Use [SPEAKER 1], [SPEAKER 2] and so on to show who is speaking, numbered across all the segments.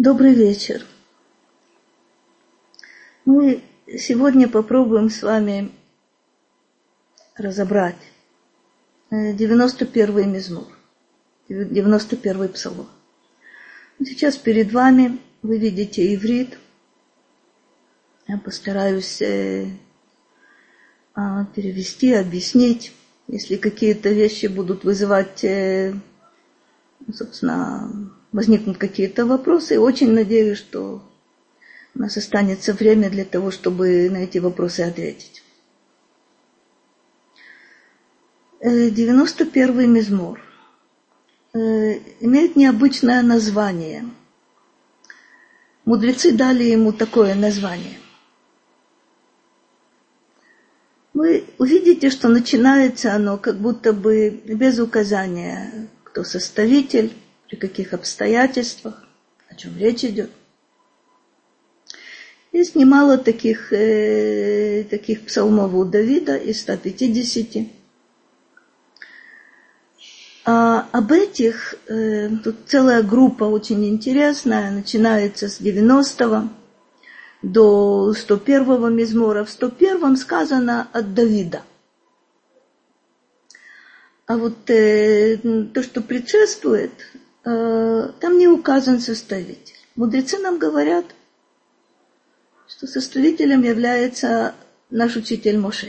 [SPEAKER 1] Добрый вечер. Мы сегодня попробуем с вами разобрать 91-й мизмор, 91-й псалом. Сейчас перед вами вы видите иврит. Я постараюсь перевести, объяснить. Если какие-то вещи будут вызывать, собственно, возникнут какие-то вопросы, очень надеюсь, что у нас останется время для того, чтобы на эти вопросы ответить. 91-й мизмор имеет необычное название. Мудрецы дали ему такое название. Вы увидите, что начинается оно как будто бы без указания, кто составитель, при каких обстоятельствах, о чем речь идет. Есть немало таких псалмов у Давида, из 150. А об этих, тут целая группа очень интересная, начинается с 90-го до 101-го мизмора. В 101-м сказано от Давида. А вот то, что предшествует, там не указан составитель. Мудрецы нам говорят, что составителем является наш учитель Моше.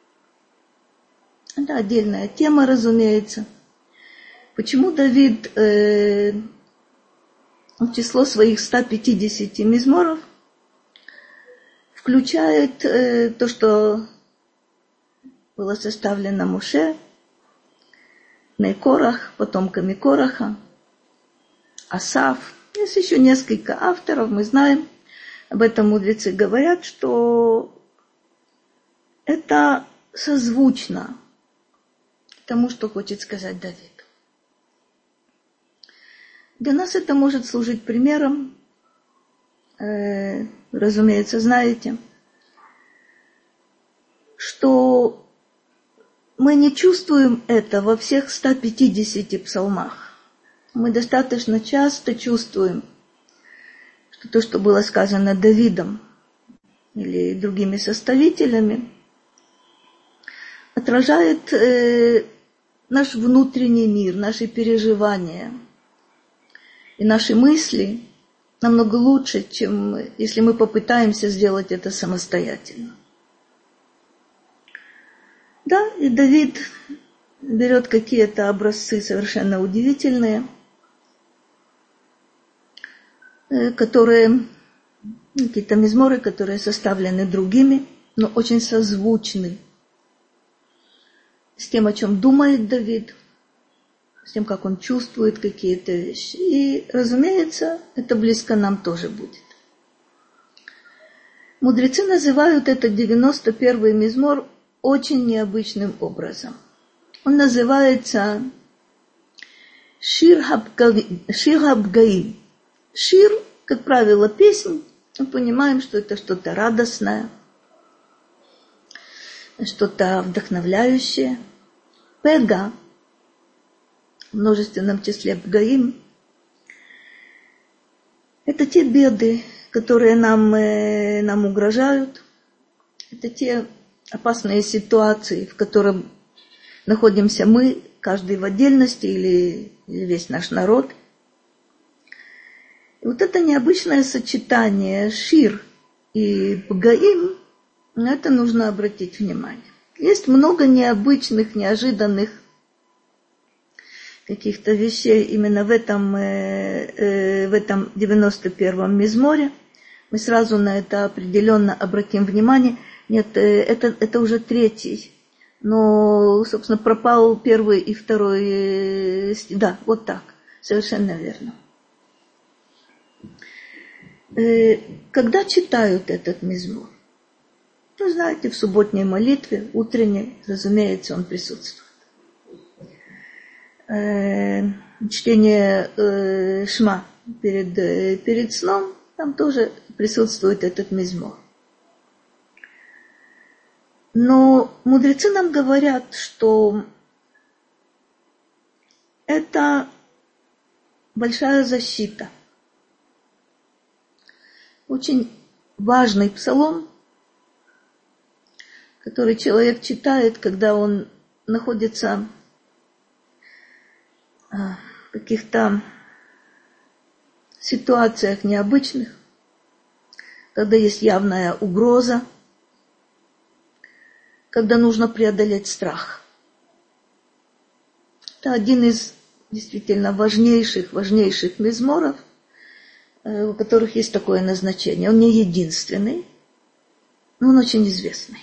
[SPEAKER 1] Это отдельная тема, разумеется. Почему Давид в число своих 150 мизморов включает то, что было составлено Моше, Корах, потомками Кораха, Асаф. Есть еще несколько авторов, мы знаем. Об этом мудрецы говорят, что это созвучно тому, что хочет сказать Давид. Для нас это может служить примером. Разумеется, знаете, что мы не чувствуем это во всех 150 псалмах. Мы достаточно часто чувствуем, что то, что было сказано Давидом или другими составителями, отражает наш внутренний мир, наши переживания и наши мысли намного лучше, чем если мы попытаемся сделать это самостоятельно. Да, и Давид берет какие-то образцы совершенно удивительные, которые, какие-то мизморы, которые составлены другими, но очень созвучны с тем, о чем думает Давид, с тем, как он чувствует какие-то вещи. И, разумеется, это близко нам тоже будет. Мудрецы называют этот 91-й мизмор очень необычным образом. Он называется Шир Хабгаим. Шир, как правило, песнь. Мы понимаем, что это что-то радостное, что-то вдохновляющее. Пега, в множественном числе Бгаим, это те беды, которые нам угрожают. Это те опасные ситуации, в которых находимся мы, каждый в отдельности или весь наш народ. И вот это необычное сочетание Шир и Бгаим, на это нужно обратить внимание. Есть много необычных, неожиданных каких-то вещей именно в этом 91-м мизморе. Мы сразу на это определенно обратим внимание. Нет, это уже третий. Но, собственно, пропал первый и второй. Да, вот так. Совершенно верно. Когда читают этот мизмор? Вы знаете, в субботней молитве, утренней, разумеется, он присутствует. Чтение Шма перед сном, там тоже присутствует этот мизмор. Но мудрецы нам говорят, что это большая защита Очень важный псалом, который человек читает, когда он находится в каких-то ситуациях необычных, когда есть явная угроза, когда нужно преодолеть страх. Это один из действительно важнейших мизморов, у которых есть такое назначение. Он не единственный, но он очень известный.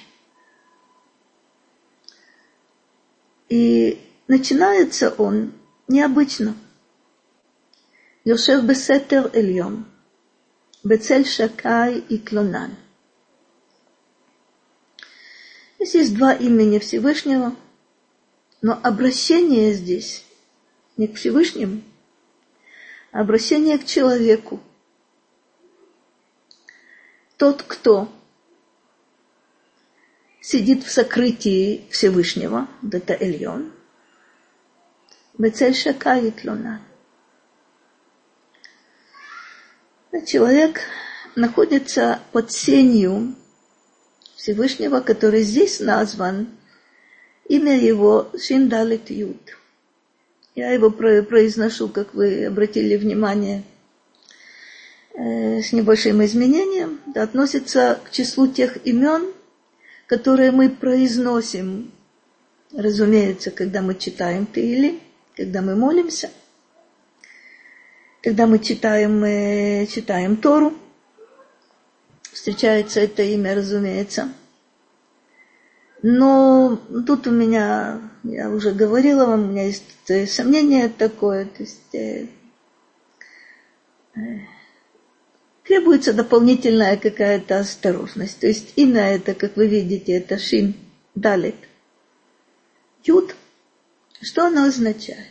[SPEAKER 1] И начинается он необычно. Йошев бесетер эльон, бецель шакай и клонан. Здесь есть два имени Всевышнего, но обращение здесь не к Всевышнему, а обращение к человеку. Тот, кто сидит в сокрытии Всевышнего, вот это Эльон, бецель шакай и клонан. Человек находится под сенью Всевышнего, который здесь назван, имя его Шин Далет Юд. Я его произношу, как вы обратили внимание, с небольшим изменением. Это относится к числу тех имен, которые мы произносим, разумеется, когда мы читаем Теили, когда мы молимся, когда мы читаем Тору. Встречается это имя, разумеется. Но тут у меня, я уже говорила вам, у меня есть сомнение такое, то есть требуется дополнительная какая-то осторожность. То есть имя это, как вы видите, это Шин Далет Юд. Что оно означает?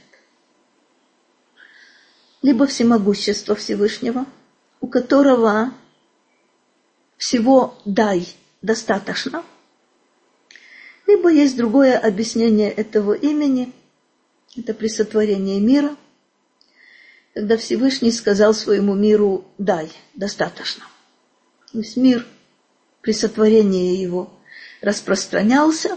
[SPEAKER 1] Либо всемогущество Всевышнего, у которого всего дай достаточно, либо есть другое объяснение этого имени, это при сотворении мира, когда Всевышний сказал своему миру дай достаточно. То есть мир при сотворении его распространялся,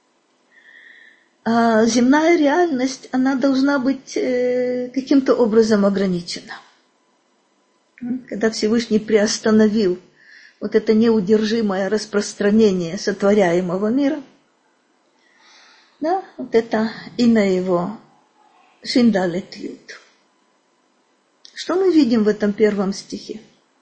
[SPEAKER 1] а земная реальность, она должна быть каким-то образом ограничена. Когда Всевышний приостановил вот это неудержимое распространение сотворяемого мира, да, вот это имя его Шин Далет Юд. Что мы видим в этом первом стихе?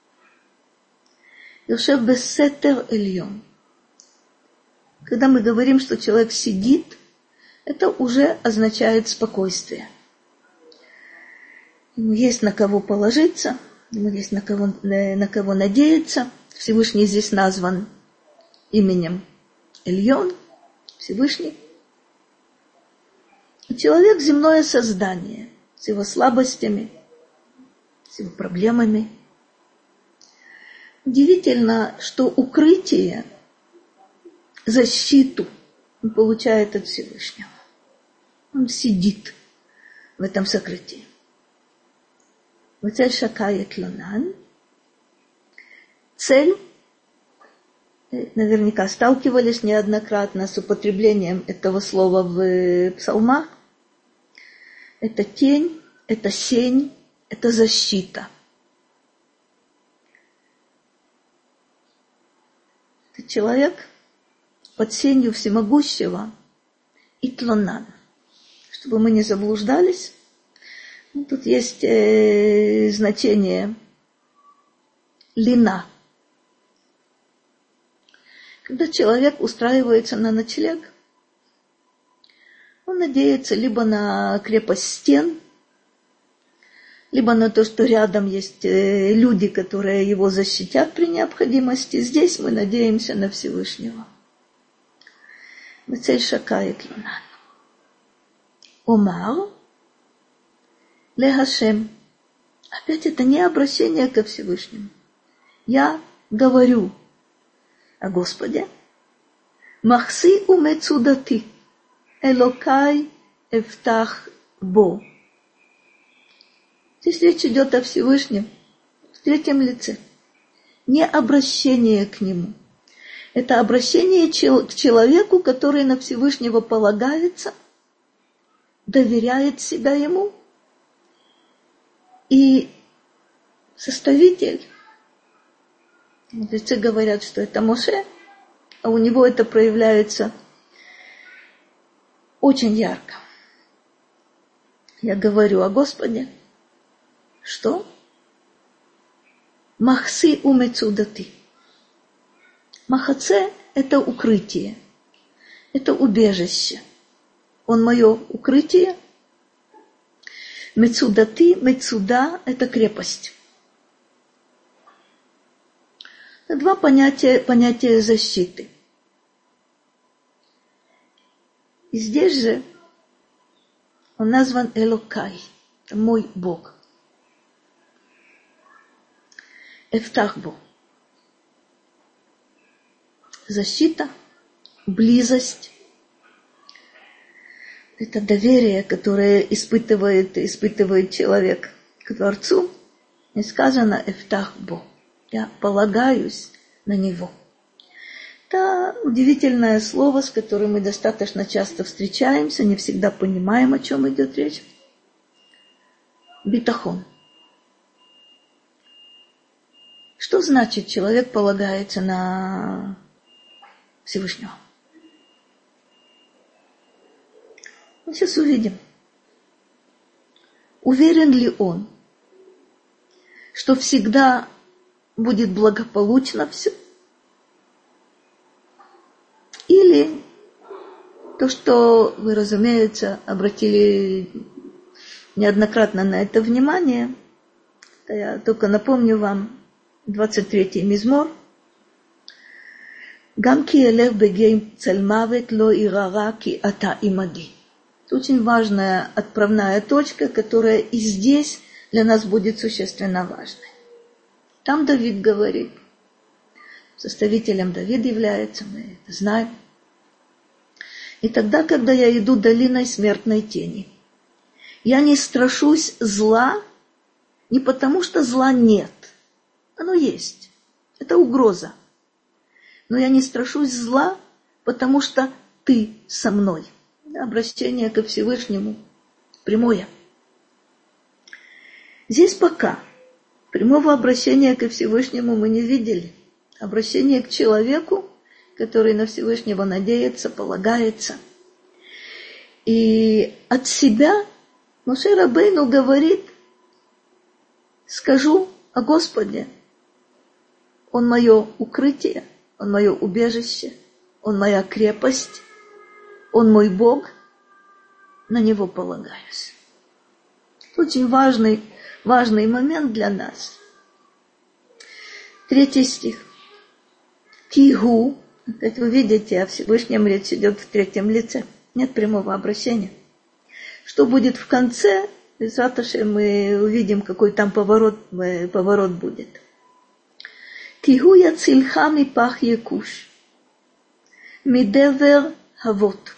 [SPEAKER 1] Йошев бесетер эльон. Когда мы говорим, что человек сидит, это уже означает спокойствие. Ему есть на кого положиться, ему есть на кого надеяться. Всевышний здесь назван именем Эльон, Всевышний. Человек – земное создание с его слабостями, с его проблемами. Удивительно, что укрытие, защиту он получает от Всевышнего. Он сидит в этом сокрытии. Бецель шакай и клонан. Цель, наверняка сталкивались неоднократно с употреблением этого слова в псалмах. Это тень, это сень, это защита. Это человек под сенью всемогущего и тлонан. Чтобы мы не заблуждались, тут есть значение лина. Когда человек устраивается на ночлег, он надеется либо на крепость стен, либо на то, что рядом есть люди, которые его защитят при необходимости. Здесь мы надеемся на Всевышнего. Бецель шакай и клонан. Омар ле Хашем. Опять это не обращение ко Всевышнему. Я говорю о Господе. Махси умецудати. Элокай эфтах бо. Здесь речь идет о Всевышнем в третьем лице. не обращение к нему. Это обращение к человеку, который на Всевышнего полагается, доверяет себя ему. И составитель, мудрецы говорят, что это Моше, а у него это проявляется очень ярко. Я говорю о Господе, что? Махси умецудати. Махаце – это укрытие, это убежище. Он мое укрытие. Мецудати, мецуда – это крепость. Это два понятия защиты. И здесь же он назван Элокай, это мой Бог. Эфтахбу. Защита, близость. Это доверие, которое испытывает человек к Творцу. И сказано Эфтахбу. Я полагаюсь на Него. Это удивительное слово, с которым мы достаточно часто встречаемся, не всегда понимаем, о чем идет речь. Битахон. Что значит человек полагается на Всевышнего? Мы сейчас увидим. Уверен ли он, что всегда будет благополучно все? Или то, что вы, разумеется, обратили неоднократно на это внимание, я только напомню вам 23-й мизмор. Гам ки элев бегейм цель мавет ло ирара ки ата имаги. Это очень важная отправная точка, которая и здесь для нас будет существенно важной. Там Давид говорит, составителем Давид является, мы это знаем. И тогда, когда я иду долиной смертной тени, я не страшусь зла, не потому что зла нет. Оно есть. Это угроза. Но я не страшусь зла, потому что ты со мной. Обращение ко Всевышнему прямое. Здесь пока прямого обращения ко Всевышнему мы не видели. Обращение к человеку, который на Всевышнего надеется, полагается. И от себя Моше Рабейну говорит, скажу о Господе. Он мое укрытие, Он мое убежище, Он моя крепость, Он мой Бог, на Него полагаюсь. Очень важный момент для нас. 3 стих. Кигу, опять вы видите, о Всевышнем речь идет в 3 лице. Нет прямого обращения. Что будет в конце, завтра мы увидим, какой там поворот будет. Кигу яцильха мипах якуш, мидевер хавот.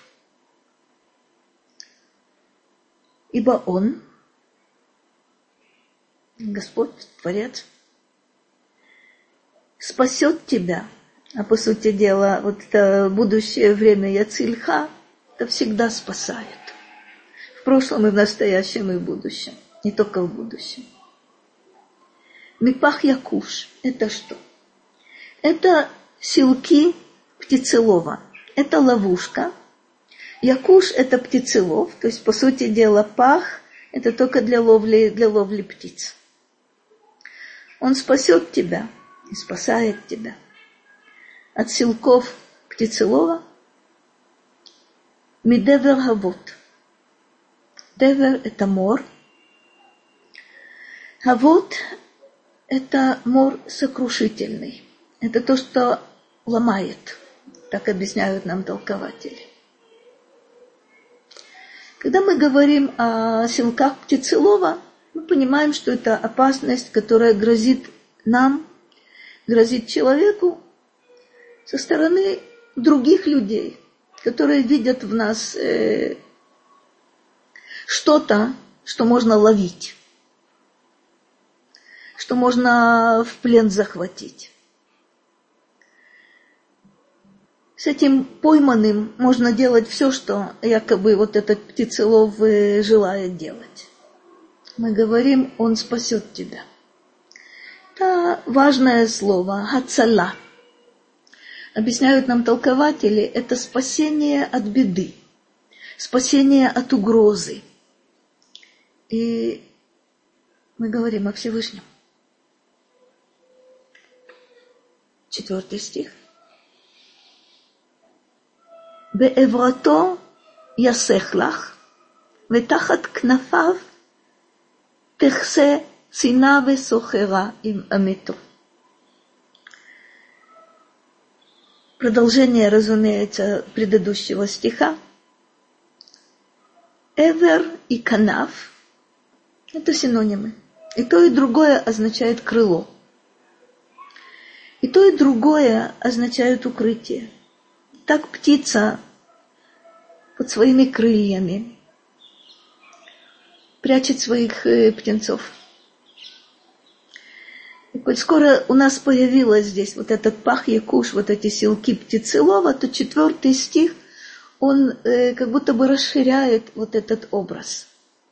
[SPEAKER 1] Ибо Он, Господь, Творец, спасет тебя. А по сути дела, вот это будущее время яцильха, это всегда спасает. В прошлом и в настоящем, и в будущем. Не только в будущем. Мипах якуш. Это что? Это силки птицелова. Это ловушка. Якуш – это птицелов. То есть, по сути дела, пах – это только для ловли птиц. Он спасет тебя и спасает тебя от силков птицелова. Мидевер хавот. Девер – это мор. Хавот – это мор сокрушительный. Это то, что ломает. Так объясняют нам толкователи. Когда мы говорим о силках птицелова, мы понимаем, что это опасность, которая грозит нам, грозит человеку со стороны других людей, которые видят в нас что-то, что можно ловить, что можно в плен захватить. с этим пойманным можно делать все, что якобы вот этот птицелов желает делать. Мы говорим, он спасет тебя. Это важное слово, хацала. Объясняют нам толкователи, это спасение от беды, спасение от угрозы. И мы говорим о Всевышнем. 4 стих. Бе'еврато ясех лах, ветахат кнафав техсе цина весохера им амито. Продолжение, разумеется, предыдущего стиха. Эвер и канав – это синонимы. И то, и другое означает крыло. И то, и другое означает укрытие. Так птица под своими крыльями прячет своих птенцов. И коль скоро у нас появилось здесь вот этот пах якуш, вот эти силки птицелова, то 4 стих, он как будто бы расширяет вот этот образ.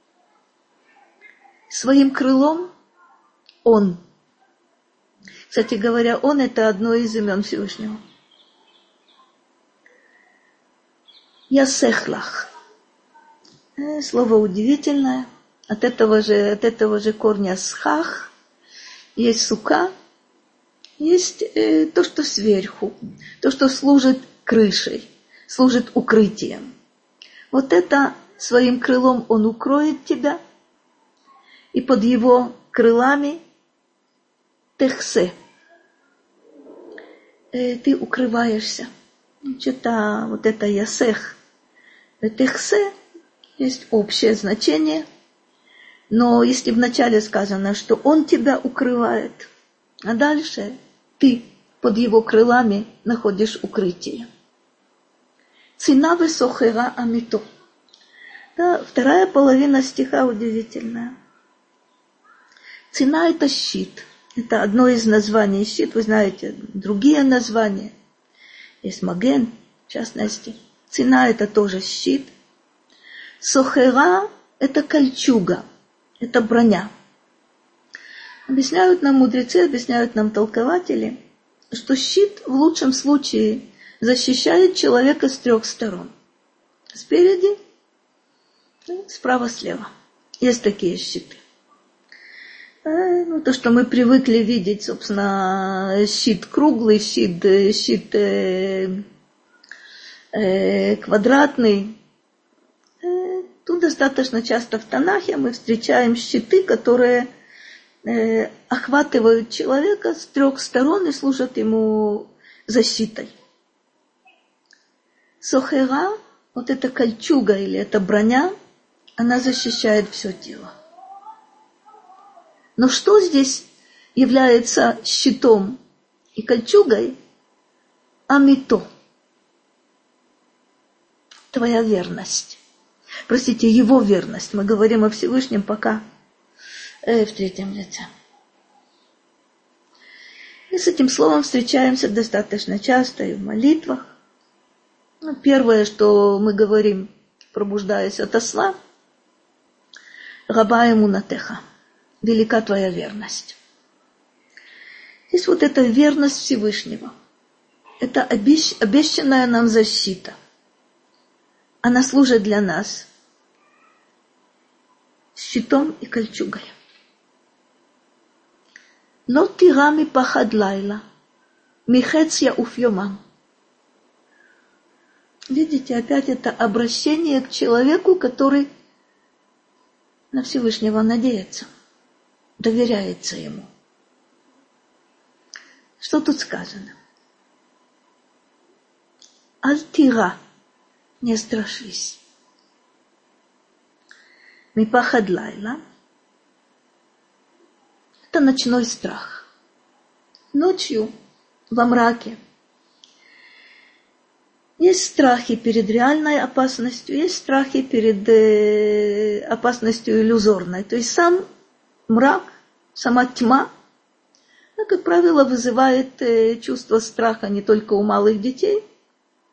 [SPEAKER 1] Своим крылом он. Кстати говоря, он – это одно из имен Всевышнего. Ясехлах. Слово удивительное. От этого же корня схах. Есть сука, есть то, что сверху, то, что служит крышей, служит укрытием. Вот это своим крылом он укроет тебя, и под его крылами техсе. Ты укрываешься. Что-то вот это ясех. Техсе есть общее значение. Но если вначале сказано, что он тебя укрывает, а дальше ты под его крылами находишь укрытие. Цина весохера амито. Да, 2 половина стиха удивительная. Цина – это щит. Это одно из названий щит. Вы знаете, другие названия. Есть маген, в частности. Цина – это тоже щит. Сохера – это кольчуга. Это броня. Объясняют нам мудрецы, объясняют нам толкователи, что щит в лучшем случае защищает человека с 3 сторон. Спереди, справа, слева. Есть такие щиты. То, что мы привыкли видеть, собственно, щит круглый, щит квадратный. Тут достаточно часто в Танахе мы встречаем щиты, которые охватывают человека с 3 сторон и служат ему защитой. Сохера, вот эта кольчуга или эта броня, она защищает все тело. Но что здесь является щитом и кольчугой? Амито. Твоя верность. Простите, его верность. Мы говорим о Всевышнем пока в 3 лице. И с этим словом встречаемся достаточно часто и в молитвах. Первое, что мы говорим, пробуждаясь ото сна, раба эмунатеха, велика твоя верность. Здесь вот эта верность Всевышнего. Это обещанная нам защита. Она служит для нас щитом и кольчугой. Но тира мипахад лайла, михец яуф йомам. Видите, опять это обращение к человеку, который на Всевышнего надеется, доверяется ему. Что тут сказано? Аль-тира, не страшись. Мипахад лайла – это ночной страх. Ночью, во мраке, есть страхи перед реальной опасностью, есть страхи перед опасностью иллюзорной. То есть сам мрак, сама тьма, как правило, вызывает чувство страха не только у малых детей,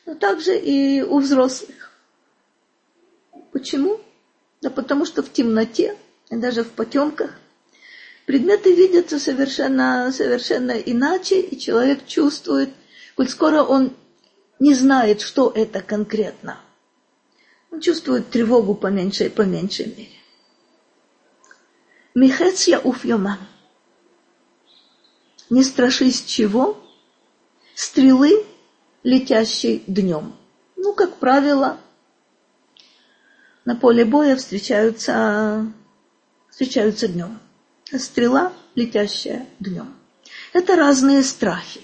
[SPEAKER 1] но также и у взрослых. Почему? Да потому что в темноте, и даже в потемках, предметы видятся совершенно иначе, и человек чувствует, коль скоро он не знает, что это конкретно. Он чувствует тревогу по меньшей мере. Михец яуф йомам. Не страшись чего? Стрелы, летящей днем. Ну, как правило, на поле боя встречаются днем. Стрела, летящая днем. Это разные страхи.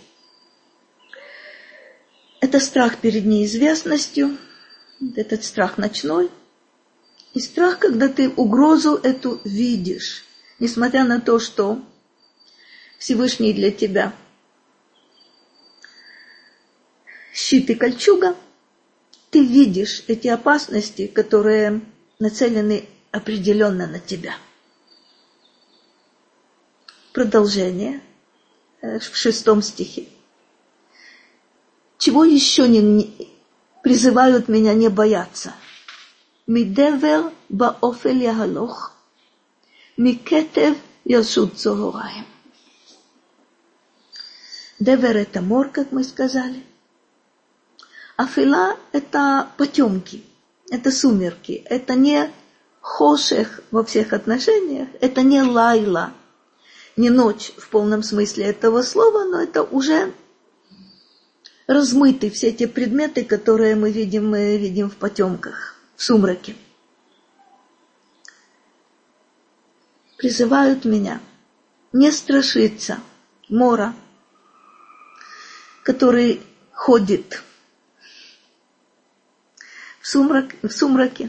[SPEAKER 1] Это страх перед неизвестностью, этот страх ночной, и страх, когда ты угрозу эту видишь, несмотря на то, что Всевышний для тебя щит и кольчуга, ты видишь эти опасности, которые нацелены определенно на тебя. Продолжение в 6 стихе. Чего еще не призывают меня не бояться? Мидевер баофель ягалох, микетев яшут цохораем. Девер – это мор, как мы сказали. Афила – это потемки, это сумерки, это не хошех во всех отношениях, это не лайла, не ночь в полном смысле этого слова, но это уже размыты все те предметы, которые мы видим в потемках, в сумраке. Призывают меня не страшиться мора, который ходит в сумраке.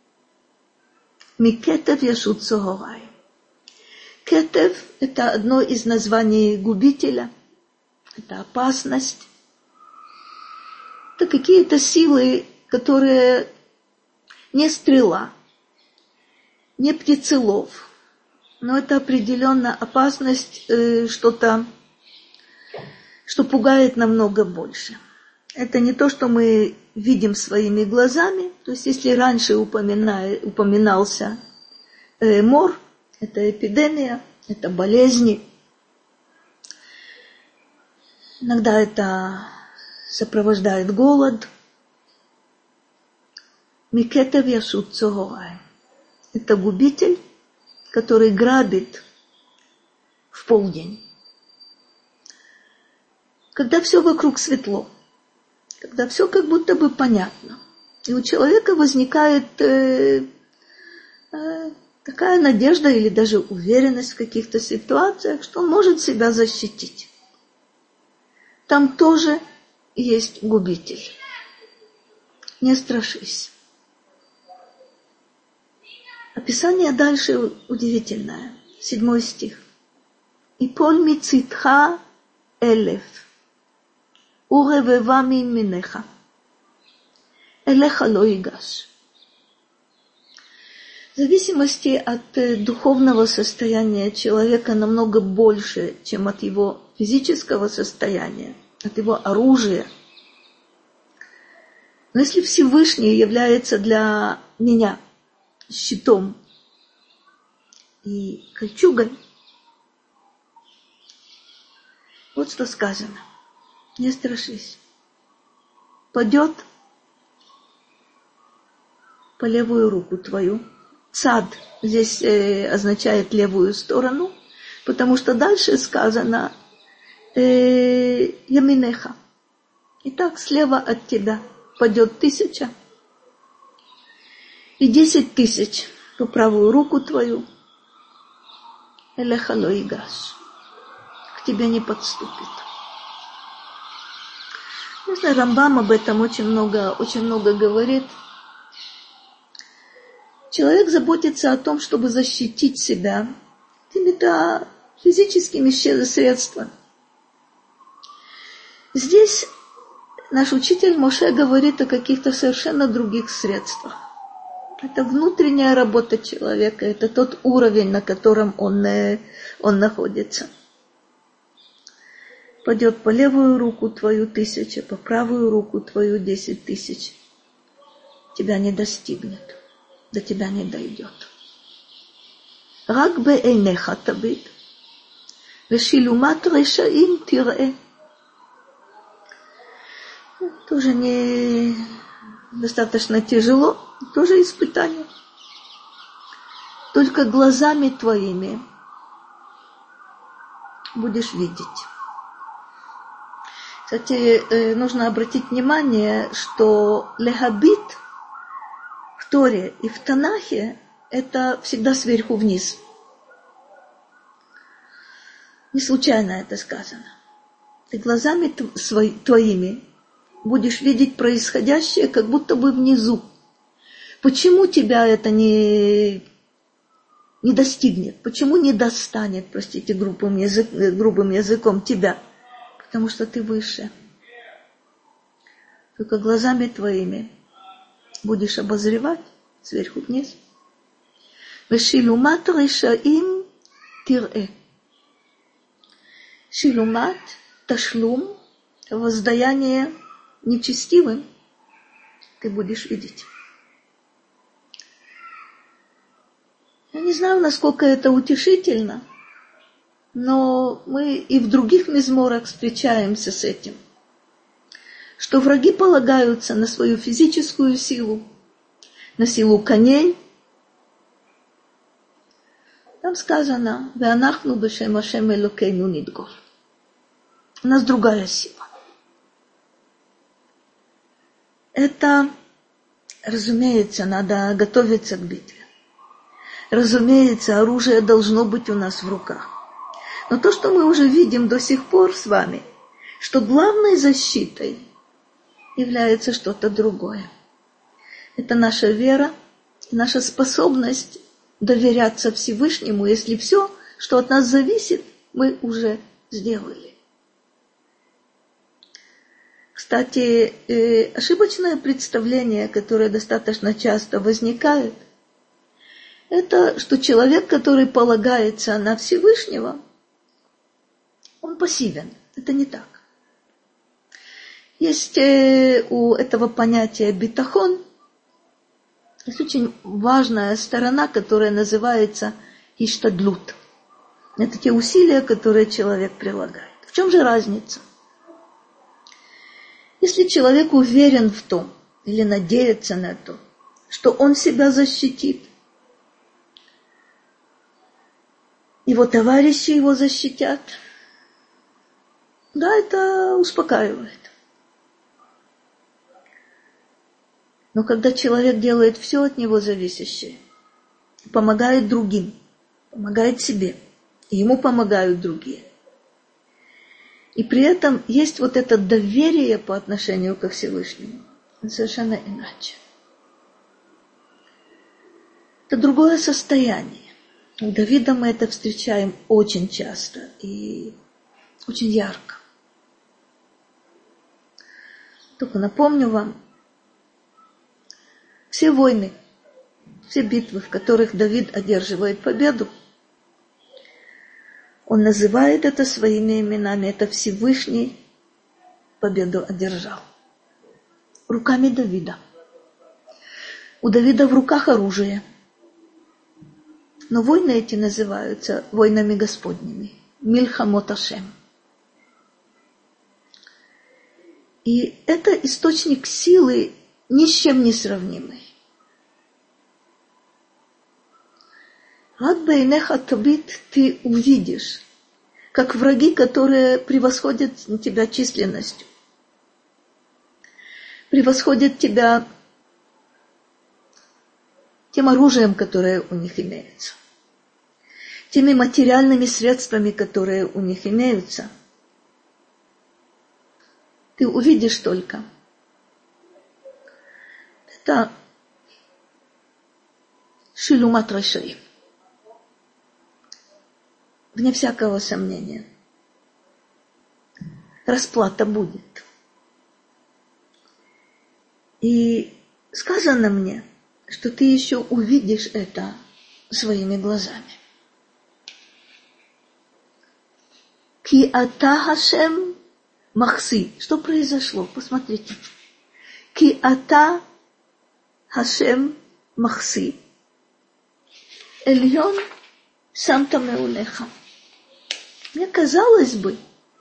[SPEAKER 1] Микетев яшут цохорай. Кетев – это одно из названий губителя, это опасность. Это какие-то силы, которые не стрела, не птицелов, но это определенно опасность, что-то, что пугает намного больше. Это не то, что мы видим своими глазами. То есть, если раньше упоминался мор, это эпидемия, это болезни. Иногда это сопровождает голод. Микетев яшут цохорай. Это губитель, который грабит в полдень. Когда все вокруг светло, когда все как будто бы понятно, и у человека возникает такая надежда или даже уверенность в каких-то ситуациях, что он может себя защитить. Там тоже есть губитель. Не страшись. Описание дальше удивительное. 7 стих. Иполь мицитха элев. уревева миминеха. Элеха ло игаш. В зависимости от духовного состояния человека намного больше, чем от его физического состояния, от его оружия. Но если Всевышний является для меня щитом и кольчугой, вот что сказано. Не страшись. Падет по левую руку твою. Цад здесь означает левую сторону, потому что дальше сказано яминеха. Итак, слева от тебя падет 1000, и 10 000 по правую руку твою. Элеха ло игаш. К тебе не подступит. Не знаю, Рамбам об этом очень много говорит. Человек заботится о том, чтобы защитить себя какими-то физическими средствами. Здесь наш учитель Моше говорит о каких-то совершенно других средствах. Это внутренняя работа человека, это тот уровень, на котором он находится. Падет по левую руку твою 1000, по правую руку твою 10 000. Тебя не достигнет, до тебя не дойдет. Рак беэйнеха табит, вешилумат решаим тирэ. Тоже не достаточно тяжело, тоже испытание. Только глазами твоими будешь видеть. Кстати, нужно обратить внимание, что лехабит в Торе и в Танахе это всегда сверху вниз. Не случайно это сказано. Ты глазами твоими будешь видеть происходящее, как будто бы внизу. Почему тебя это не достигнет? Почему не достанет, простите, грубым языком тебя? Потому что ты выше. Только глазами твоими будешь обозревать сверху вниз. Вешилумат решаим тирэ. Шилумат, ташлум, воздаяние нечестивым ты будешь видеть. Я не знаю, насколько это утешительно, но мы и в других мизморах встречаемся с этим, что враги полагаются на свою физическую силу, на силу коней. Там сказано: «Веанахну бешем Ашем Элокейну нидгов». У нас другая сила. Это, разумеется, надо готовиться к битве. Разумеется, оружие должно быть у нас в руках. Но то, что мы уже видим до сих пор с вами, что главной защитой является что-то другое. Это наша вера, наша способность доверяться Всевышнему, если все, что от нас зависит, мы уже сделали. Кстати, ошибочное представление, которое достаточно часто возникает, это что человек, который полагается на Всевышнего, он пассивен. Это не так. Есть у этого понятия битахон, есть очень важная сторона, которая называется иштадлут. Это те усилия, которые человек прилагает. В чем же разница? Если человек уверен в том, или надеется на то, что он себя защитит, его товарищи его защитят, да, это успокаивает. Но когда человек делает все от него зависящее, помогает другим, помогает себе, и ему помогают другие, и при этом есть вот это доверие по отношению ко Всевышнему, это совершенно иначе. Это другое состояние. У Давида мы это встречаем очень часто и очень ярко. Только напомню вам, все войны, все битвы, в которых Давид одерживает победу, он называет это своими именами. Это Всевышний победу одержал. Руками Давида. У Давида в руках оружие. Но войны эти называются войнами Господними. Мильхамот Ашем. И это источник силы ни с чем не сравнимый. Рак бейнеха табит, ты увидишь, как враги, которые превосходят тебя численностью, превосходят тебя тем оружием, которое у них имеется, теми материальными средствами, которые у них имеются. Ты увидишь только. Это шилумат решаим. Вне всякого сомнения. Расплата будет. И сказано мне, что ты еще увидишь это своими глазами. Ки ата Хашем махси. Что произошло? Посмотрите. Ки ата Хашем махси. Эльон самта меунеха. Мне казалось бы,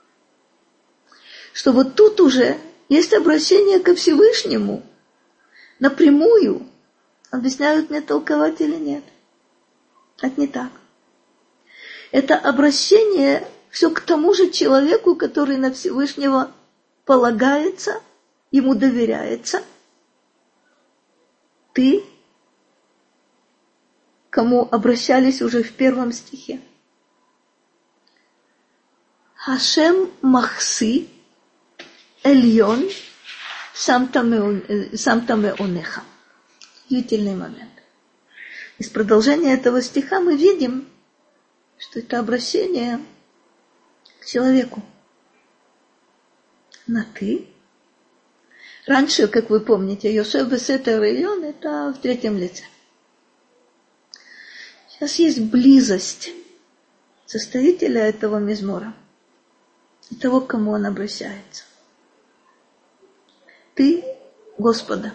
[SPEAKER 1] что вот тут уже есть обращение ко Всевышнему напрямую. Объясняют мне толкователи, нет. Это не так. Это обращение все к тому же человеку, который на Всевышнего полагается, ему доверяется. Ты, кому обращались уже в первом стихе. Хашем махси эльон самта меонеха. Удивительный момент. Из продолжения этого стиха мы видим, что это обращение к человеку. На «ты». Раньше, как вы помните, Йошев бесетер эльон – это в третьем лице. Сейчас есть близость составителя этого мизмора и того, к кому он обращается. Ты, Господа,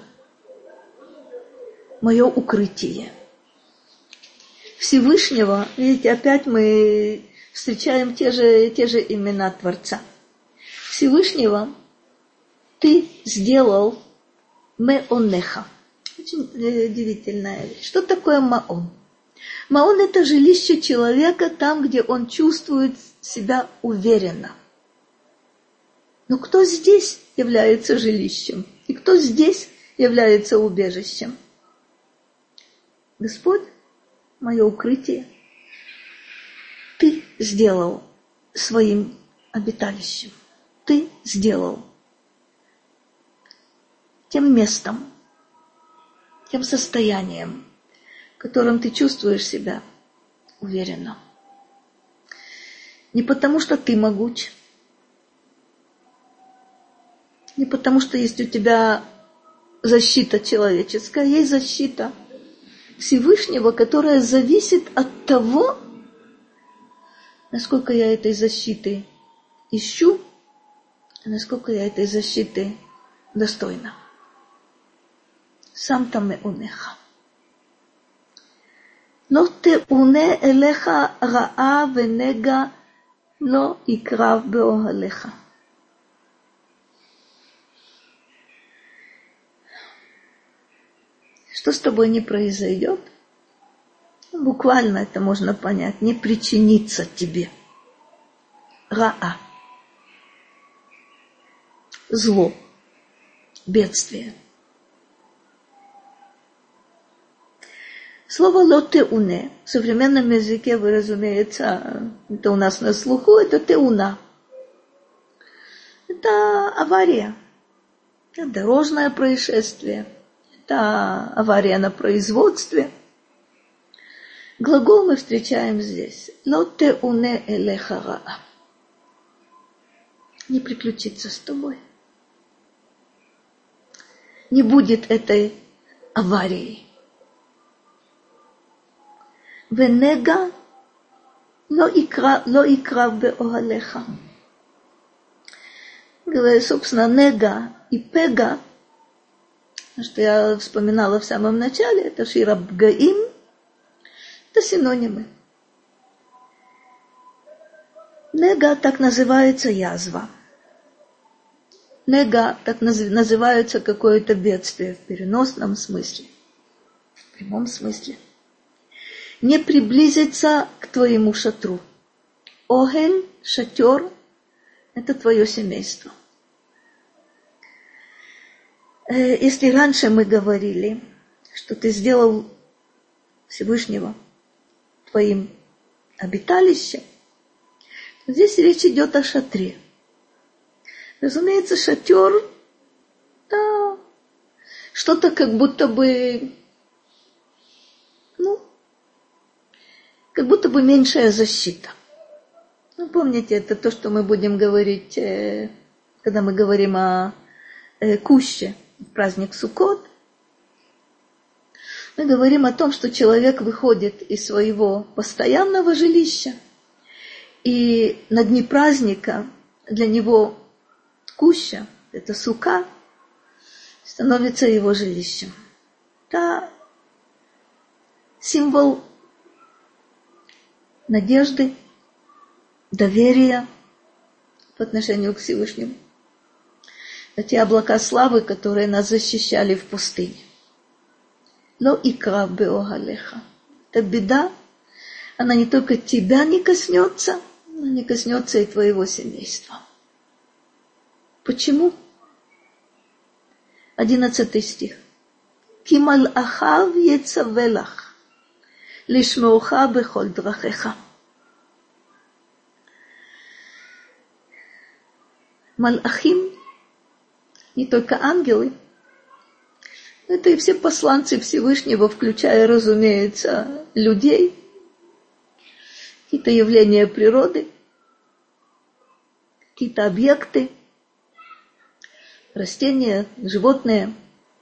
[SPEAKER 1] мое укрытие. Всевышнего, видите, опять мы встречаем те же имена Творца. Всевышнего ты сделал меонеха. Очень удивительная вещь. Что такое маон? Маон – это жилище человека там, где он чувствует себя уверенно. Но кто здесь является жилищем? И кто здесь является убежищем? Господь, мое укрытие, ты сделал своим обиталищем. Ты сделал тем местом, тем состоянием, в котором ты чувствуешь себя уверенно. Не потому, что ты могуч, не потому, что есть у тебя защита человеческая, есть защита Всевышнего, которая зависит от того, насколько я этой защиты ищу, и насколько я этой защиты достойна. Самта меунеха. לא תאונה אליך רעה ונגע לא יקרב באוהליך. Что с тобой не произойдет, буквально это можно понять, не причинится тебе. Раа. Зло. Бедствие. Слово лотеуне в современном языке, вы, разумеется, это у нас на слуху, это теуна. Это авария. Это дорожное происшествие. Это авария на производстве. Глагол мы встречаем здесь. Лотеуне элеха раа. Не приключится с тобой. Не будет этой аварии. ונגע לא יקרב באוהליך. Собственно, нега и пега, что я вспоминала в самом начале, это ширабгаим, это синонимы. Нега так называется язва. Нега так называется какое-то бедствие в переносном смысле, в прямом смысле. Не приблизиться к твоему шатру. Огель, шатер – это твое семейство. Если раньше мы говорили, что ты сделал Всевышнего твоим обиталищем, то здесь речь идет о шатре. Разумеется, шатер – да, что-то как будто бы, как будто бы меньшая защита. Помните, это то, что мы будем говорить, когда мы говорим о куще, праздник Суккот. Мы говорим о том, что человек выходит из своего постоянного жилища И на дни праздника для него куща, это сука, становится его жилищем. Это символ надежды, доверия по отношению к Всевышнему. Это те облака славы, которые нас защищали в пустыне. Ло икра беогалеха. Это беда, она не только тебя не коснется, но не коснется и твоего семейства. Почему? 11 стих. Ки мал'ахав ецавелах, лишмоуха бехоль драхеха. Мал'ахим, не только ангелы, это и все посланцы Всевышнего, включая, разумеется, людей, какие-то явления природы, какие-то объекты, растения, животные,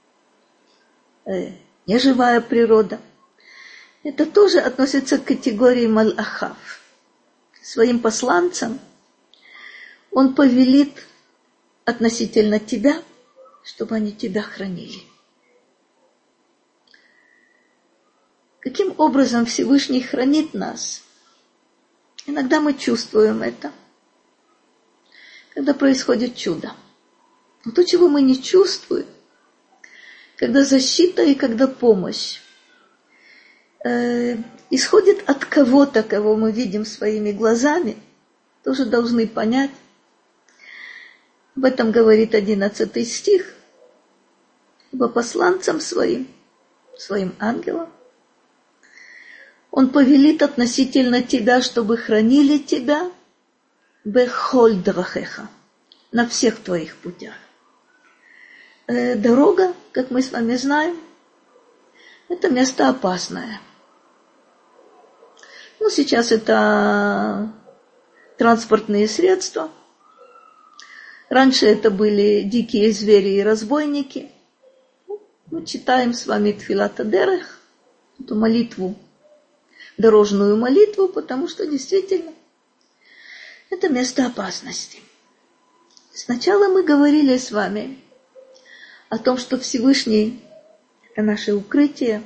[SPEAKER 1] неживая природа. Это тоже относится к категории мал'ахав. Своим посланцам он повелит относительно тебя, чтобы они тебя хранили. Каким образом Всевышний хранит нас? Иногда мы чувствуем это, когда происходит чудо. Но то, чего мы не чувствуем, когда защита и когда помощь исходит от кого-то, кого мы видим своими глазами, тоже должны понять. Об этом говорит 11 стих. Ибо посланцам своим ангелам, он повелит относительно тебя, чтобы хранили тебя бехоль драхеха, на всех твоих путях. Дорога, как мы с вами знаем, это место опасное. Ну, сейчас это транспортные средства. Раньше это были дикие звери и разбойники. Мы читаем с вами Тфилат Адерех, эту молитву, дорожную молитву, потому что действительно это место опасности. Сначала мы говорили с вами о том, что Всевышний – это наше укрытие.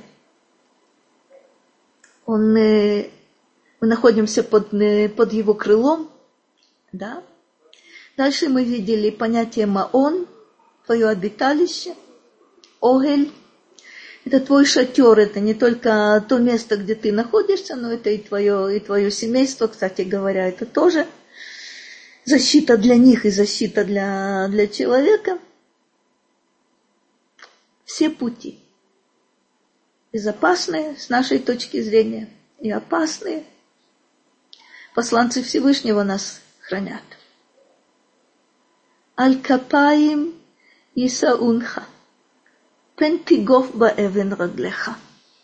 [SPEAKER 1] Мы находимся под его крылом. Да? Дальше мы видели понятие маон, твое обиталище, огель. Это твой шатер, это не только то место, где ты находишься, но это и твое семейство, кстати говоря, это тоже защита для них и защита для человека. Все пути безопасные с нашей точки зрения и опасные. Посланцы Всевышнего нас хранят. Аль-Капаим Исаунха. Пентигов баэвен радлеха.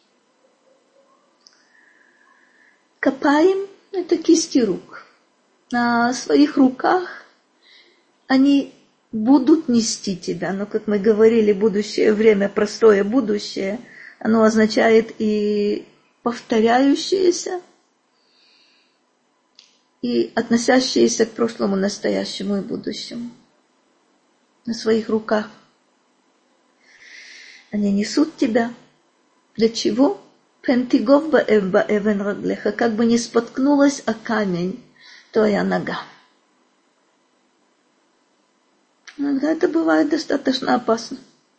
[SPEAKER 1] Капаим – это кисти рук. На своих руках они будут нести тебя. Но, как мы говорили, будущее время, простое будущее, оно означает и повторяющееся, и относящееся к прошлому, настоящему и будущему. На своих руках. Они несут тебя. Для чего? Пентигов баэвен радлеха. Как бы не споткнулась о камень твоя нога. Иногда это бывает достаточно опасно.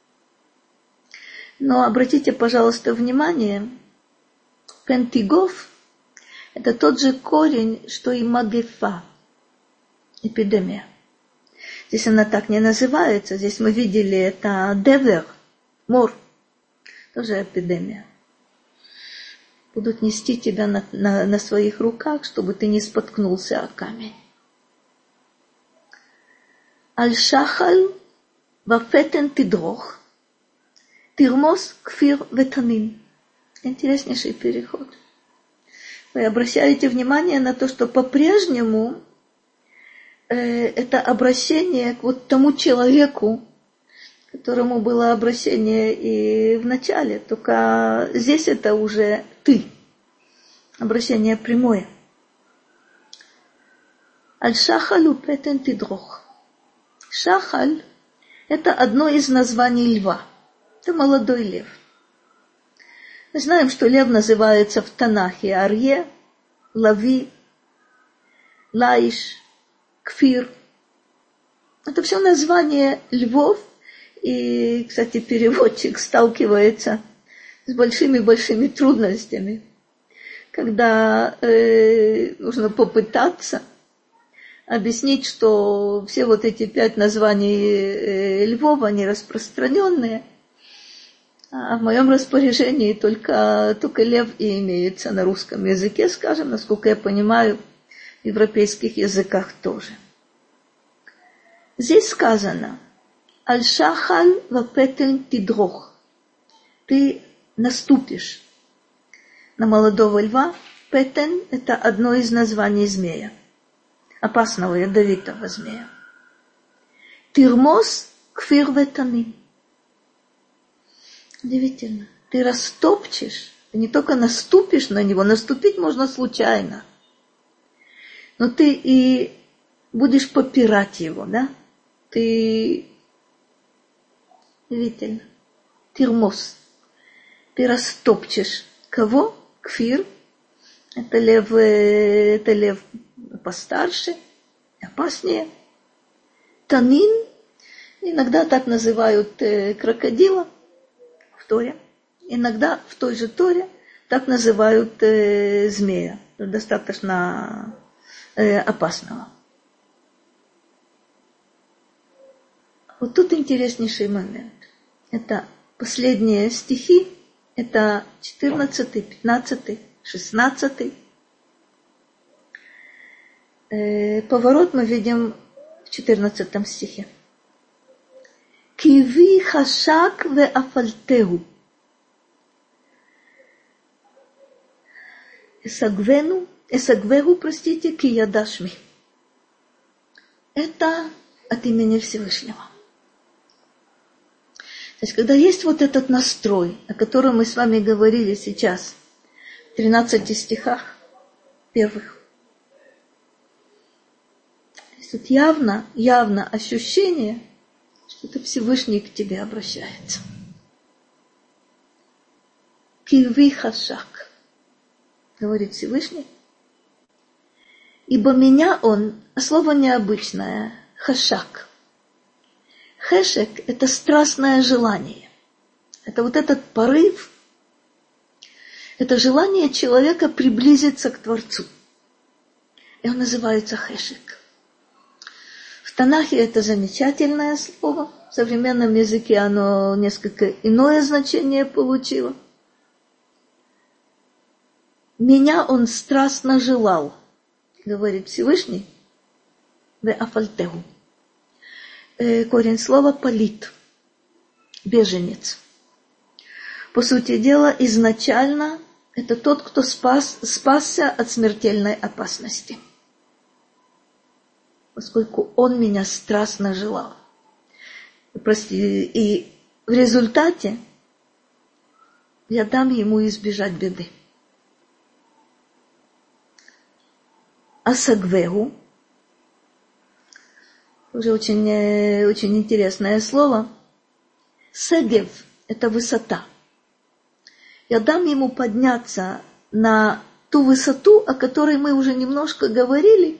[SPEAKER 1] Но обратите, пожалуйста, внимание. Пентигов – это тот же корень, что и магефа. Эпидемия. Здесь она так не называется. Здесь мы видели это девер. Мор, тоже эпидемия. Будут нести тебя на своих руках, чтобы ты не споткнулся о камень. Аль-Шахаль вафетен тидрох, тирмос кфир ветанин. Интереснейший переход. Вы обращаете внимание на то, что по-прежнему это обращение к вот тому человеку, которому было обращение и в начале, только здесь это уже ты. Обращение прямое. Аль-Шахаль упетен тидрох. Шахаль – это одно из названий льва. Это молодой лев. Мы знаем, что лев называется в Танахе Арье, Лави, Лаиш, Кфир. Это все названия львов. И, кстати, переводчик сталкивается с большими-большими трудностями, когда нужно попытаться объяснить, что все вот эти 5 названий львов, они распространенные, а в моем распоряжении только лев и имеется на русском языке, скажем, насколько я понимаю, в европейских языках тоже. Здесь сказано «Аль-шахаль вапетен тидрох». Ты наступишь на молодого льва. Петен – это одно из названий змея, опасного ядовитого змея. Тирмос кфир ветаним. Удивительно. Ты растопчешь, ты не только наступишь на него, наступить можно случайно, но ты и будешь попирать его, да? Ты, удивительно, тирмос. Ты растопчешь кого? Кфир. Это лев постарше, опаснее. Танин, иногда так называют крокодила в Торе. Иногда в той же Торе так называют змея, достаточно опасного. Вот тут интереснейший момент. Это последние стихи, это 14, 15, 16. Поворот мы видим в 14 стихе. Киви хашак ве афальтеху. Эсагвеху, простите, киядашми. Это от имени Всевышнего. То есть, когда есть вот этот настрой, о котором мы с вами говорили сейчас, в 13 стихах первых, тут явно ощущение, что это Всевышний к тебе обращается. Киви хашак, говорит Всевышний, ибо меня он, слово необычное, хашак. Хешек – это страстное желание. Это вот этот порыв, это желание человека приблизиться к Творцу. И он называется хешек. В Танахе это замечательное слово. В современном языке оно несколько иное значение получило. Меня он страстно желал, говорит Всевышний, ве афальтеху. Корень слова палит, беженец. По сути дела, изначально это тот, кто спасся от смертельной опасности, поскольку он меня страстно желал. И в результате я дам ему избежать беды. Асагвегу, уже очень интересное слово. Сегев – это высота. Я дам ему подняться на ту высоту, о которой мы уже немножко говорили.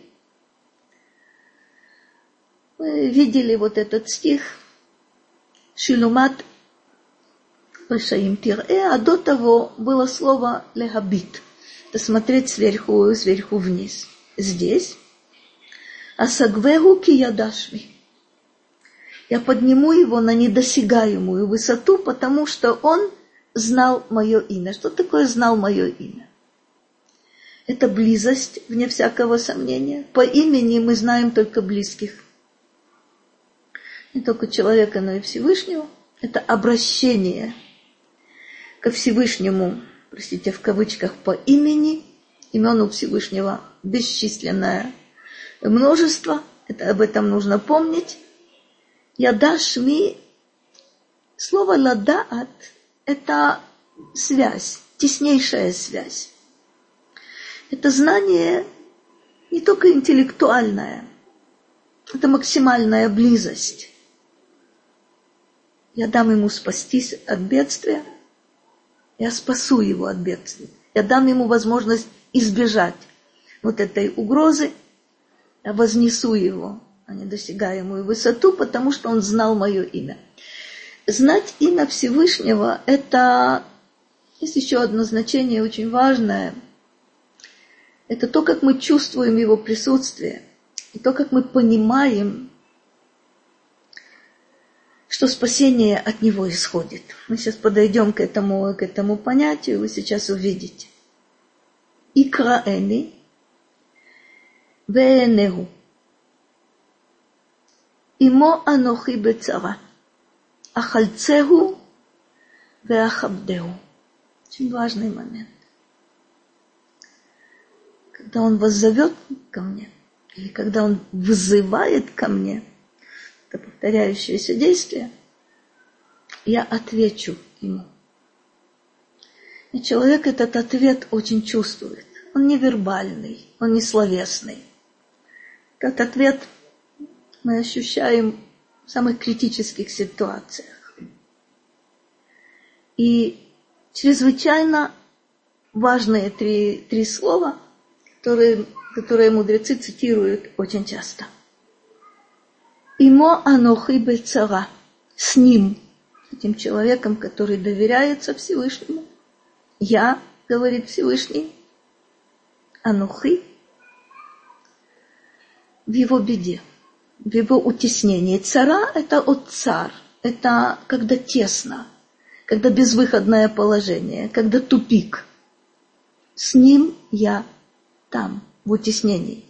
[SPEAKER 1] Мы видели вот этот стих «Шилумат Рашаим тирэ», а до того было слово «лехабит» – это смотреть сверху вниз. Здесь «Асагвегу киядашми». Я подниму его на недосягаемую высоту, потому что он знал мое имя. Что такое знал мое имя? Это близость, вне всякого сомнения. По имени мы знаем только близких. Не только человека, но и Всевышнего. Это обращение ко Всевышнему, простите, в кавычках, по имени. Имен у Всевышнего бесчисленное множество. Об этом нужно помнить. Ядашми, слово ладаат, это связь, теснейшая связь. Это знание не только интеллектуальная, это максимальная близость. Я дам ему спастись от бедствия, я спасу его от бедствия. Я дам ему возможность избежать вот этой угрозы, я вознесу его на недосягаемую высоту, потому что он знал мое имя. Знать имя Всевышнего – это, есть еще одно значение очень важное. Это то, как мы чувствуем его присутствие, и то, как мы понимаем, что спасение от него исходит. Мы сейчас подойдем к этому понятию, вы сейчас увидите. Икраэни вээнэгу. Имо анохи бецара. Ахальцегу вэахабдегу. Очень важный момент. Когда он воззовет ко мне, или когда он вызывает ко мне, это повторяющееся действие, я отвечу ему. И человек этот ответ очень чувствует. Он не вербальный, он не словесный. Этот ответ мы ощущаем в самых критических ситуациях. И чрезвычайно важные три слова, которые мудрецы цитируют очень часто. Имо анохи бецара. С ним, этим человеком, который доверяется Всевышнему. Я, говорит Всевышний, анохи, в его беде, в его утеснении. Цара – это от цар, это когда тесно, когда безвыходное положение, когда тупик. С ним я там, в утеснении.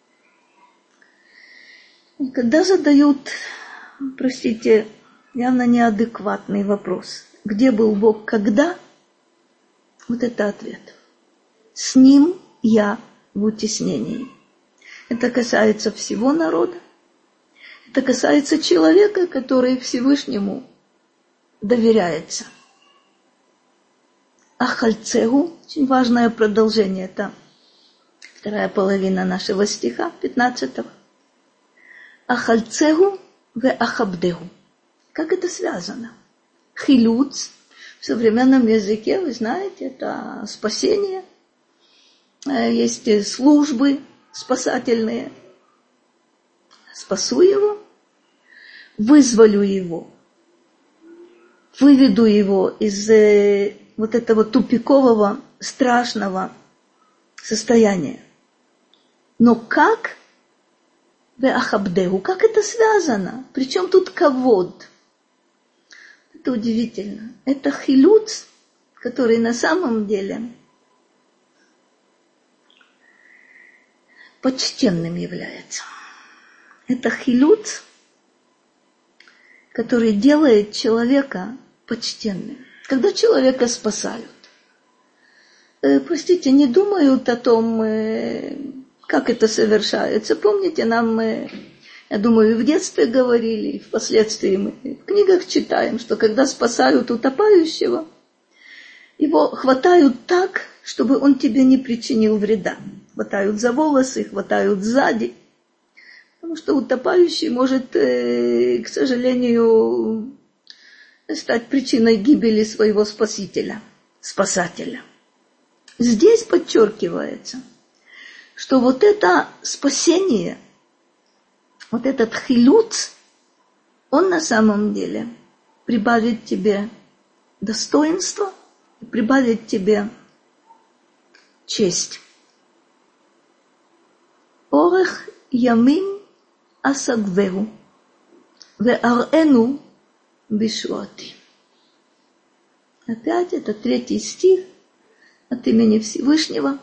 [SPEAKER 1] И когда задают, простите, явно неадекватный вопрос, где был Бог, когда, вот это ответ. С ним я в утеснении. Это касается всего народа. Это касается человека, который Всевышнему доверяется. Ахальцегу, очень важное продолжение, это вторая половина нашего стиха, 15-го. Ахальцегу ве ахабдегу. Как это связано? Хилюц в современном языке, вы знаете, это спасение. Есть службы спасательные. Спасу его, вызволю его, выведу его из вот этого тупикового, страшного состояния. Но как? Веахабдегу. Как это связано? Причем тут кавод? Это удивительно. Это хилюц, который на самом деле почтенным является. Это хилюц, который делает человека почтенным. Когда человека спасают, простите, не думают о том, как это совершается. Помните, нам, я думаю, в детстве говорили, и впоследствии мы в книгах читаем, что когда спасают утопающего, его хватают так, чтобы он тебе не причинил вреда. Хватают за волосы, хватают сзади. Потому что утопающий может, к сожалению, стать причиной гибели своего спасателя. Здесь подчеркивается, что вот это спасение, вот этот хилюц, он на самом деле прибавит тебе достоинство, прибавит тебе честь. Орех ямим асагверу веарэну бишуати. Опять это 3 стих от имени Всевышнего.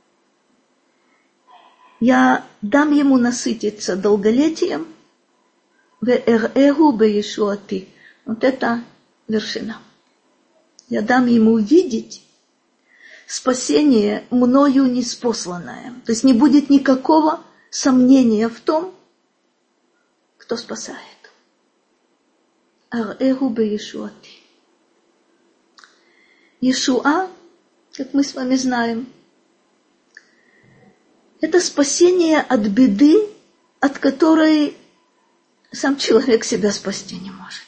[SPEAKER 1] Я дам ему насытиться долголетием, веэрэгу беишуати. Вот это вершина. Я дам ему видеть спасение мною ниспосланное. То есть не будет никакого сомнения в том, кто спасает. Арэгу беишуати. Иешуа, как мы с вами знаем, Это спасение от беды, от которой сам человек себя спасти не может.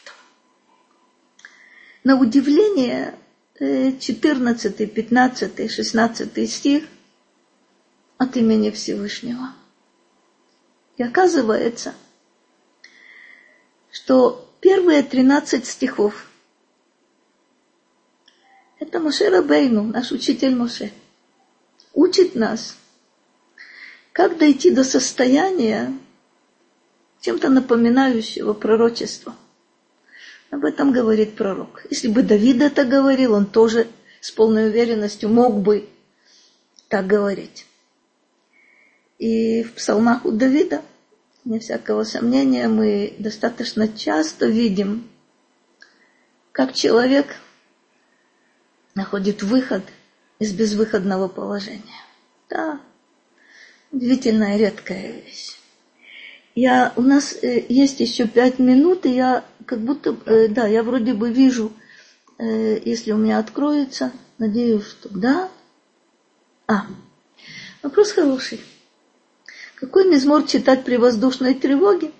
[SPEAKER 1] На удивление, 14, 15, 16 стих от имени Всевышнего. И оказывается, что первые 13 стихов это Моше Рабейну, наш учитель Моше, учит нас, как дойти до состояния, чем-то напоминающего пророчество. Об этом говорит пророк. Если бы Давид это говорил, он тоже с полной уверенностью мог бы так говорить. И в псалмах у Давида, вне всякого сомнения, мы достаточно часто видим, как человек находит выход из безвыходного положения. Да, удивительная, редкая вещь. У нас есть еще 5 минут, и я как будто, я вроде бы вижу, если у меня откроется, надеюсь, что да. Вопрос хороший. Какой мизмор читать при воздушной тревоге?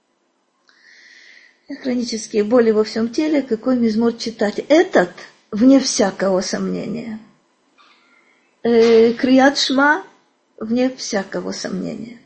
[SPEAKER 1] Хронические боли во всем теле, какой мизмор читать? Этот, вне всякого сомнения. Крият Шма, вне всякого сомнения.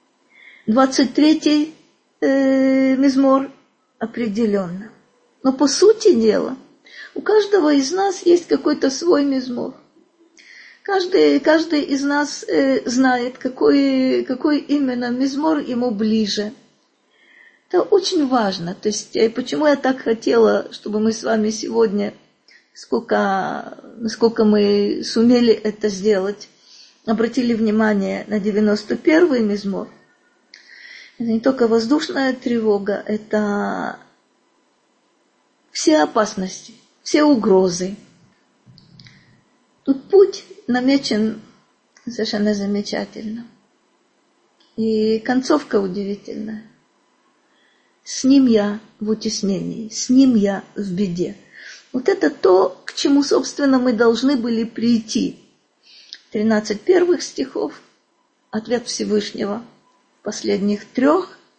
[SPEAKER 1] 23-й мизмор определенно. Но по сути дела, у каждого из нас есть какой-то свой мизмор. Каждый из нас знает, какой именно мизмор ему ближе. Это очень важно. То есть, почему я так хотела, чтобы мы с вами сегодня, насколько мы сумели это сделать, обратили внимание на 91-й мизмор. Это не только воздушная тревога, это все опасности, все угрозы. Тут путь намечен совершенно замечательно. И концовка удивительная. С ним я в утеснении, с ним я в беде. Вот это то, к чему, собственно, мы должны были прийти. 13 первых стихов, ответ Всевышнего. Последних 3,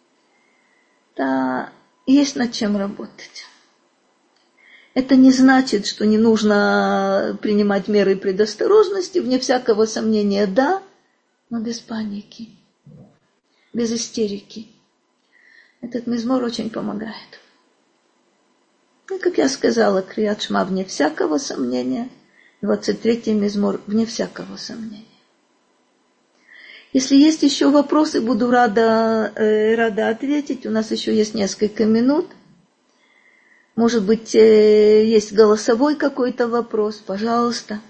[SPEAKER 1] да, есть над чем работать. Это не значит, что не нужно принимать меры предосторожности, вне всякого сомнения, да, но без паники, без истерики. Этот мизмор очень помогает. И, как я сказала, Крият Шма вне всякого сомнения, 23-й мизмор вне всякого сомнения. Если есть еще вопросы, буду рада ответить. У нас еще есть несколько минут. Может быть, есть голосовой какой-то вопрос, пожалуйста.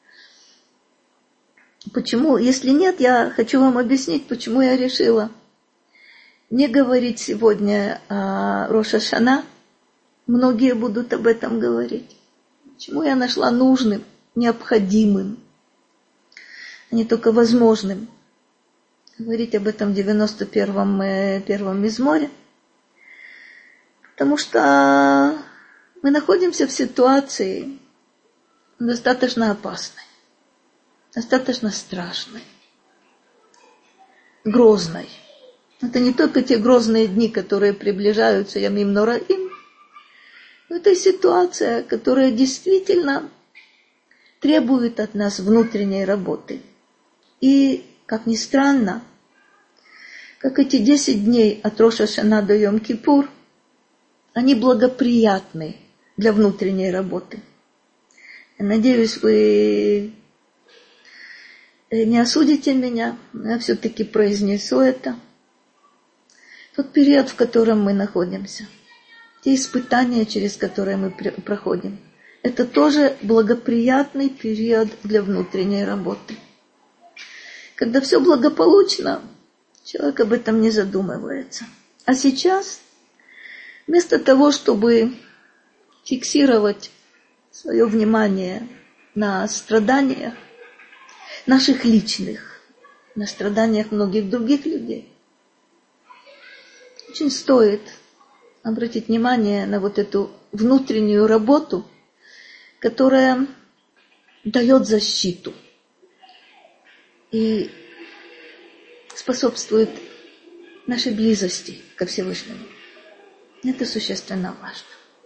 [SPEAKER 1] Почему? Если нет, я хочу вам объяснить, почему я решила не говорить сегодня о Рош ха-Шана. Многие будут об этом говорить. Почему я нашла нужным, необходимым, а не только возможным говорить об этом в 91-м мизморе. Потому что мы находимся в ситуации достаточно опасной, достаточно страшной, грозной. Это не только те грозные дни, которые приближаются, Ямим Нораим. Это ситуация, которая действительно требует от нас внутренней работы. И, как ни странно, как эти 10 дней от Рош ха-Шана до Йом-Кипур, они благоприятны для внутренней работы. Я надеюсь, вы не осудите меня, но я все-таки произнесу это. Тот период, в котором мы находимся, те испытания, через которые мы проходим, это тоже благоприятный период для внутренней работы. Когда все благополучно, человек об этом не задумывается. А сейчас, вместо того, чтобы фиксировать свое внимание на страданиях наших личных, на страданиях многих других людей, очень стоит обратить внимание на вот эту внутреннюю работу, которая дает защиту. И способствует нашей близости ко Всевышнему. Это существенно важно.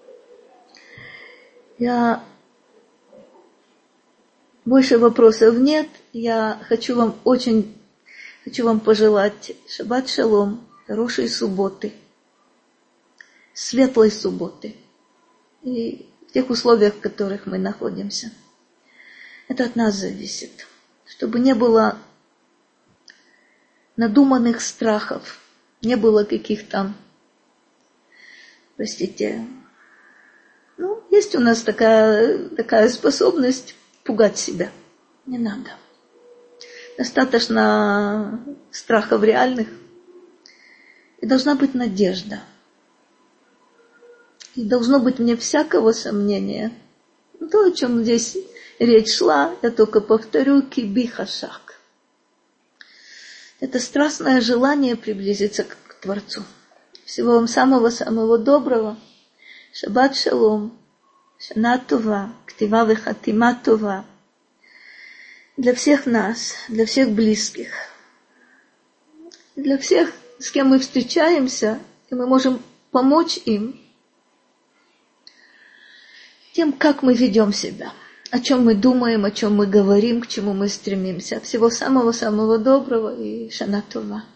[SPEAKER 1] Больше вопросов нет. Я хочу вам пожелать шаббат шалом, хорошей субботы, светлой субботы. И в тех условиях, в которых мы находимся. Это от нас зависит. Чтобы не было надуманных страхов, не было каких-то, есть у нас такая способность пугать себя. Не надо. Достаточно страхов реальных. И должна быть надежда. И должно быть вне всякого сомнения. То, о чем здесь речь шла, я только повторю, киби хашак. Это страстное желание приблизиться к Творцу. Всего вам самого-самого доброго. Шаббат шалом. Шана това. Ктива вехатима това. Для всех нас, для всех близких. Для всех, с кем мы встречаемся, и мы можем помочь им тем, как мы ведем себя, о чем мы думаем, о чем мы говорим, к чему мы стремимся. Всего самого-самого доброго и шана това.